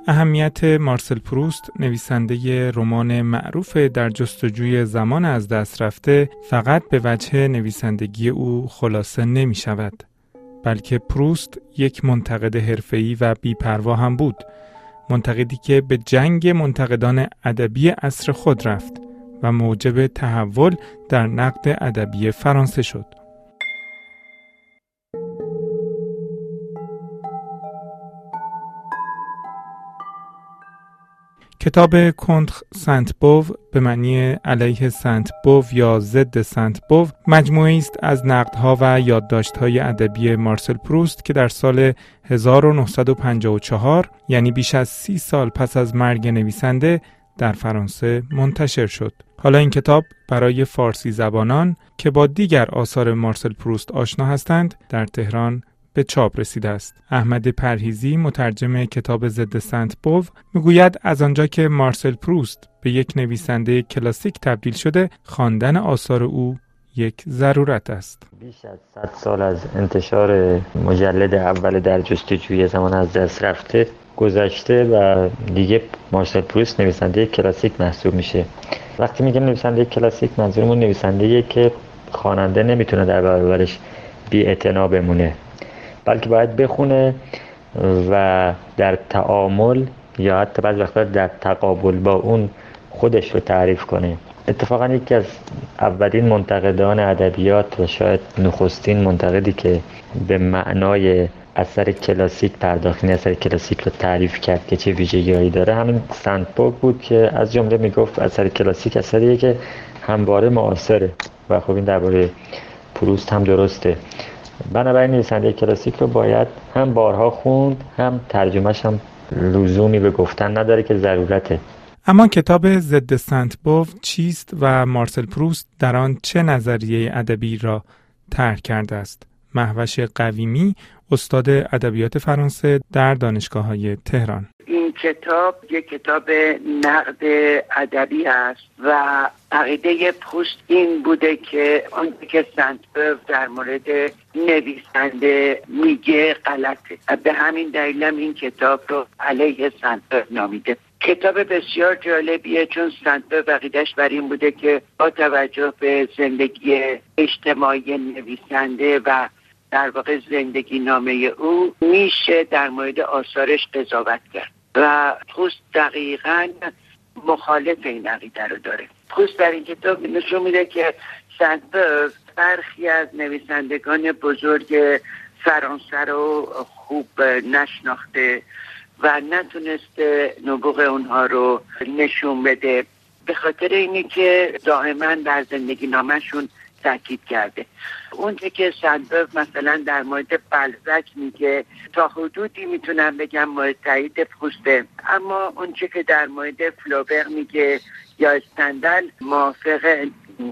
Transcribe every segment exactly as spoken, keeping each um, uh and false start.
اهمیت مارسل پروست، نویسنده رمان معروف در جستجوی زمان از دست رفته، فقط به وجه نویسندگی او خلاصه نمی شود، بلکه پروست یک منتقد حرفه‌ای و بی‌پروا هم بود، منتقدی که به جنگ منتقدان ادبی عصر خود رفت و موجب تحول در نقد ادبی فرانسه شد. کتاب کنتر سنت بوو به معنی علیه سنت بوو یا ضد سنت بوو مجموعه‌ای است از نقدها و یادداشت‌های ادبی مارسل پروست که در سال هزار و نهصد و پنجاه و چهار یعنی بیش از سی سال پس از مرگ نویسنده در فرانسه منتشر شد. حالا این کتاب برای فارسی زبانان که با دیگر آثار مارسل پروست آشنا هستند در تهران به چاپ رسیده است. احمد پرهیزی، مترجم کتاب ضد سنت بوو، میگوید از آنجا که مارسل پروست به یک نویسنده کلاسیک تبدیل شده، خواندن آثار او یک ضرورت است. بیش از صد سال از انتشار مجلد اول در جستجوی زمان از دست رفته گذشته و دیگه مارسل پروست نویسنده کلاسیک محسوب میشه. وقتی میگم نویسنده کلاسیک منظورمون نویسنده‌ایه که خواننده نمیتونه در برابرش بی‌اعتنا بمونه، بلکه باید بخونه و در تعامل یا حتی بعضی وقتا در تقابل با اون خودش رو تعریف کنه. اتفاقا یکی از اولین منتقدان ادبیات و شاید نخستین منتقدی که به معنای اثر کلاسیک پرداخت، اثر کلاسیک رو تعریف کرد که چه ویژگی‌هایی داره، همین سنت بوو بود که از جمله میگفت اثر کلاسیک اثریه که همواره معاصره و خب این درباره پروست هم درسته. بنابراین نویسنده کلاسیک رو باید هم بارها خوند، هم ترجمهش هم لزومی به گفتن نداره که ضرورته. اما کتاب ضد سنت بوو چیست و مارسل پروست در آن چه نظریه ادبی را طرح کرده است؟ مهوش قویمی، استاد ادبیات فرانسه در دانشگاه‌های تهران. این کتاب یک کتاب نقد ادبی است و عقیده پروست این بوده که آنچه که سنت بوو در مورد نویسنده میگه غلطه. به همین دلیل هم این کتاب رو علیه سنت بوو نامیده. کتاب بسیار جالبیه چون سنت بوو عقیده‌اش بر این بوده که با توجه به زندگی اجتماعی نویسنده و در واقع زندگی نامه او میشه در مورد آثارش قضاوت کرد و پروست دقیقاً مخالف این عقیده رو داره. پروست در این کتاب نشون میده که سنت بوو برخی از نویسندگان بزرگ فرانسه رو خوب نشناخته و نتونسته نبوغ اونها رو نشون بده، به خاطر اینی که دائما در زندگی نامشون تاکید کرده. اونچه که سنت بوو مثلا در مورد بلزاک میگه تا حدودی میتونم بگم مورد تایید پروسته، اما اونچه که در مورد فلوبر میگه یا استندل موافق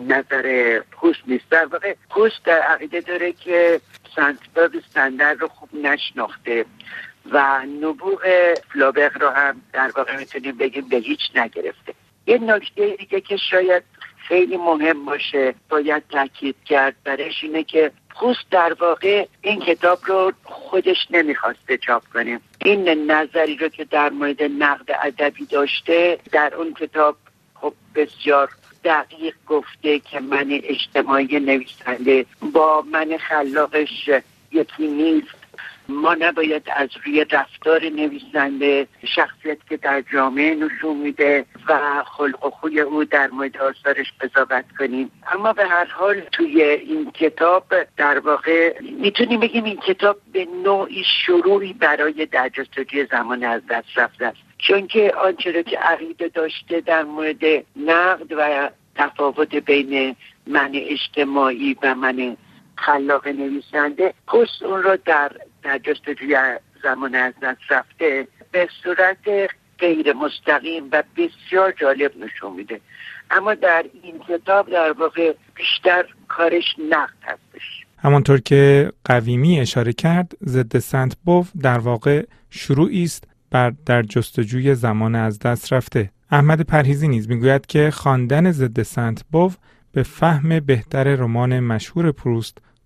نظر پروست نیست. در واقع پروست در عقیده داره که سنت بوو استندل رو خوب نشناخته و نبوغ فلوبر رو هم در واقع میتونیم بگیم به هیچ نگرفته. یه نکته دیگه که شاید خیلی مهم باشه باید تاکید کرد برش اینه که پروست در واقع این کتاب رو خودش نمیخواسته چاپ کنه. این نظری رو که در مورد نقد ادبی داشته در اون کتاب خب بسیار دقیق گفته که من اجتماعی نویسنده با من خلاقش یکی نیست. ما نباید از روی رفتار نویسنده، شخصیت که در جامعه نشون میده و خلق و خوی او در مورد آثارش قضاوت کنیم. اما به هر حال توی این کتاب در واقع میتونیم بگیم این کتاب به نوعی شروعی برای در جستجوی زمان از دست رفته است، چون که آنچه را که عقیده داشته در مورد نقد و تفاوت بین من اجتماعی و من خلاق نویسنده، پس اون رو در در جستجوی زمان از دست رفته به صورت غیر مستقیم و بسیار جالب نشون میده. اما در این کتاب در واقع بیشتر کارش نقد هستش. همانطور که قویمی اشاره کرد، ضد سنت بوو در واقع شروعی است بر در جستجوی زمان از دست رفته. احمد پرهیزی نیز میگوید که خواندن ضد سنت بوو به فهم بهتر رمان مشهور پروست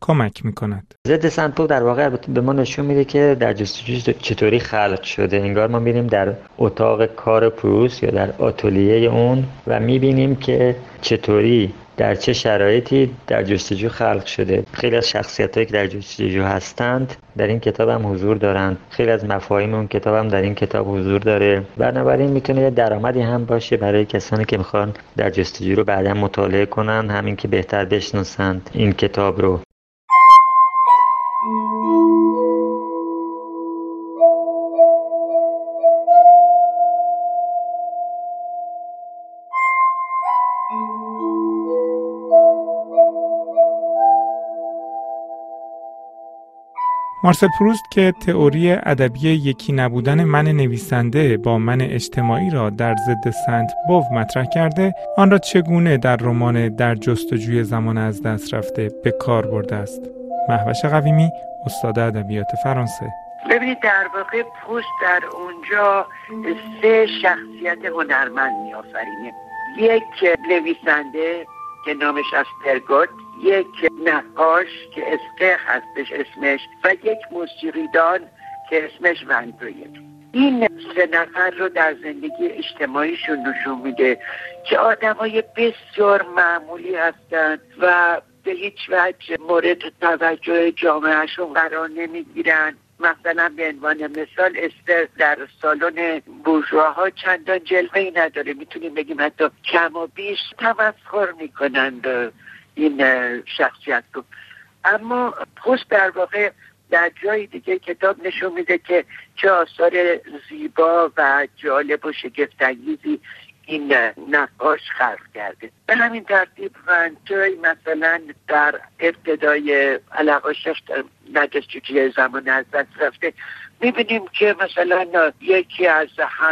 کمک میکند. ضد سنت پوو در واقع به ما نشون میده که در جستجو چطوری خلق شده. انگار ما میریم در اتاق کار پروست یا در آتلیه اون و میبینیم که چطوری در چه شرایطی در جستجو خلق شده. خیلی از شخصیتایی که در جستجو هستند در این کتاب هم حضور دارند. خیلی از مفاهیم اون کتاب هم در این کتاب حضور داره. بنابراین میتونه یه درآمدی هم باشه برای کسانی که میخوان در جستجو رو بعدا مطالعه کنن، همین که بهتر بشناسند این کتاب رو. مارسل پروست که تئوری ادبی یکی نبودن من نویسنده با من اجتماعی را در ضد سنت پوو مطرح کرده، آن را چگونه در رمان در جستجوی زمان از دست رفته به کار برده است. مهوش قویمی، استاد ادبیات فرانسه. ببینید در واقع پروست در اونجا سه شخصیت هنرمند می‌آفرینه. یک نویسنده که نامش اسپرگوت، یک نقاش که اسقر هستش اسمش و یک موسیقیدان که اسمش وندویه. این سه نفر رو در زندگی اجتماعیشون نشون میده که آدمای بسیار معمولی هستن و به هیچ وجه مورد توجه جامعهشون قرار نمیگیرن. مثلا به عنوان مثال استر در سالن بورژواها چندان جلوه‌ای نداره، میتونیم بگیم حتی کم و بیش تمسخر میکنند این شخصیت رو. اما پروست در واقع در جای دیگه کتاب نشون میده که چه آثار زیبا و جالب و شگفت‌انگیزی این نقاش خلق کرده. به همین ترتیب وندوی مثلا در ابتدای علاقه‌اش در جستجوی زمان از دست رفته میبینیم که مثلا یکی از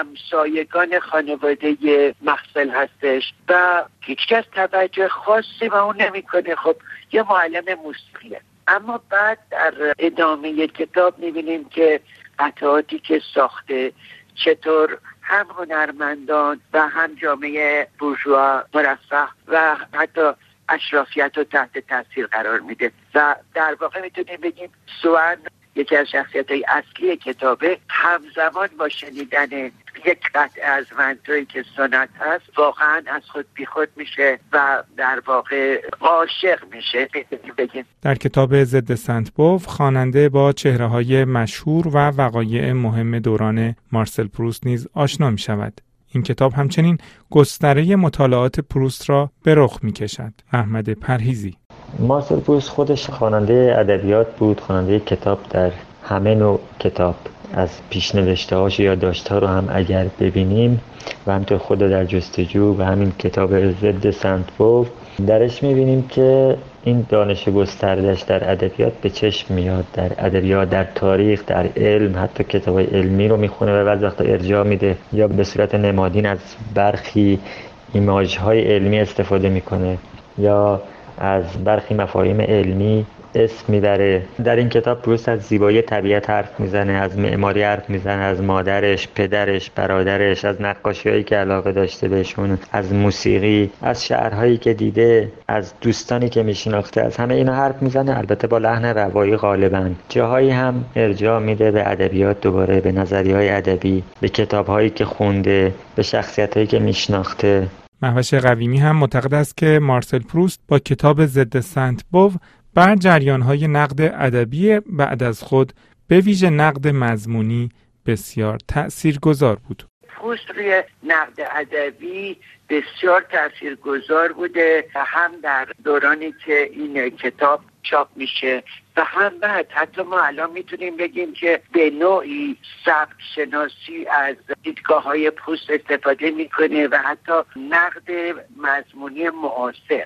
همسایگان خانواده مخزل هستش و هیچکس توجه خاصی به اون نمیکنه. خب یه معلم موسیقیه. اما بعد در ادامه کتاب میبینیم که قطعاتی که ساخته چطور هم هنرمندان و هم جامعه بورژوا مرفه و حتی اشرافیت رو تحت تاثیر قرار میده و در واقع میتونیم بگیم سوان یکی از شخصیت‌های اصلی کتابه همزمان با شنیدن یک قطعه از وندوی که سونات هست واقعا از خود بی خود میشه و در واقع عاشق میشه. بگیم در کتاب ضد سنت پوو خواننده با چهره‌های مشهور و وقایع مهم دوران مارسل پروست نیز آشنا میشود. این کتاب همچنین گستره مطالعات پروست را به رخ میکشد. احمد پرهیزی. مارسل پروست خودش خواننده ادبیات بود، خواننده کتاب در همه نوع کتاب، از پیشنوشته‌هاش یا یادداشت‌ها رو هم اگر ببینیم و همینطور خود در جستجو و همین کتاب ضد سنت پوو درش می‌بینیم که این دانش گسترده‌اش در ادبیات به چشم میاد. در ادبیات، در تاریخ، در علم، حتی کتاب‌های علمی رو میخونه و بعضی وقتا ارجاع میده یا به صورت نمادین از برخی ایماژهای علمی استفاده میکنه یا از برخی مفاهیم علمی اسم میبره. در این کتاب پروست از زیبایی طبیعت حرف میزنه، از معماری حرف میزنه، از مادرش، پدرش، برادرش، از نقاشی‌هایی که علاقه داشته بهشون، از موسیقی، از شعرهایی که دیده، از دوستانی که میشناخته، از همه اینا حرف میزنه، البته با لحن روایی غالبا. جاهایی هم ارجاع میده به ادبیات، دوباره به نظریه‌های ادبی، به کتاب‌هایی که خونده، به شخصیت‌هایی که میشناخته. مهوش قویمی هم معتقد است که مارسل پروست با کتاب ضد سنت پوو بر جریان‌های نقد ادبی بعد از خود به ویژه نقد مضمونی بسیار تأثیرگذار بود. پروست روی نقد ادبی بسیار تأثیرگذار بوده، هم در دورانی که این کتاب چاپ میشه و هم بعد. حتی ما الان میتونیم بگیم که به نوعی سبک شناسی از دیدگاه‌های پروست استفاده میکنه و حتی نقد مضمونی معاصر،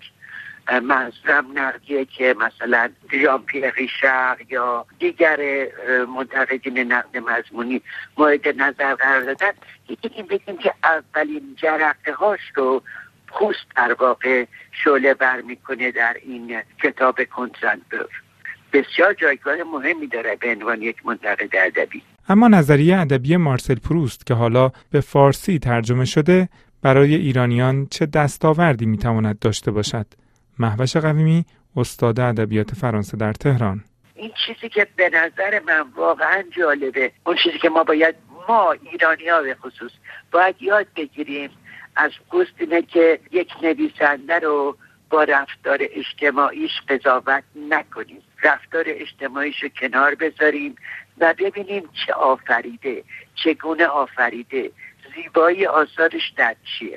منظورم نقدیه که مثلا ژان پیر ریشار یا دیگر منتقدین نقد مضمونی مورد نظر قرار دادن. میتونیم بگیم که اولین جرقه هاش رو پروست در واقع شعله بر میکنه در این کتاب کنترنبرگ. بسیار جایگاه مهمی داره به عنوان یک منتقد ادبی. اما نظریه ادبی مارسل پروست که حالا به فارسی ترجمه شده برای ایرانیان چه دستاوردی میتواند داشته باشد؟ مهوش قویمی، استاد ادبیات فرانسه در تهران. این چیزی که به نظر من واقعا جالبه، اون چیزی که ما باید ما ایرانی ها به خصوص باید یاد بگیریم از پروست اینه که یک نویسنده رو با رفتار اجتماعیش قضاوت نکنیم، رفتار اجتماعیش رو کنار بذاریم و ببینیم چه آفریده، چگونه آفریده، زیبایی آثارش در چیه.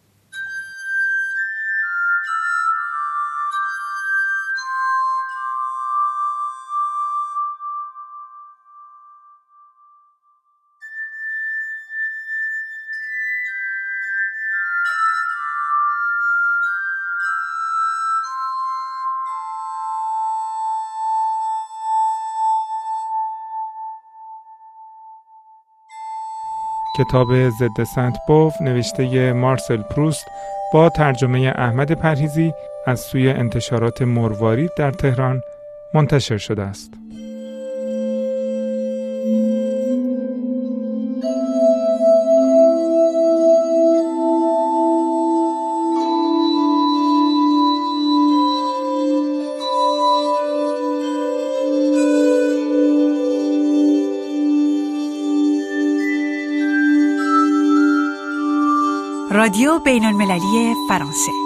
کتاب ضد سنت بوف نوشته مارسل پروست با ترجمه احمد پرهیزی از سوی انتشارات مروارید در تهران منتشر شده است. رادیو بین‌المللی فرانسه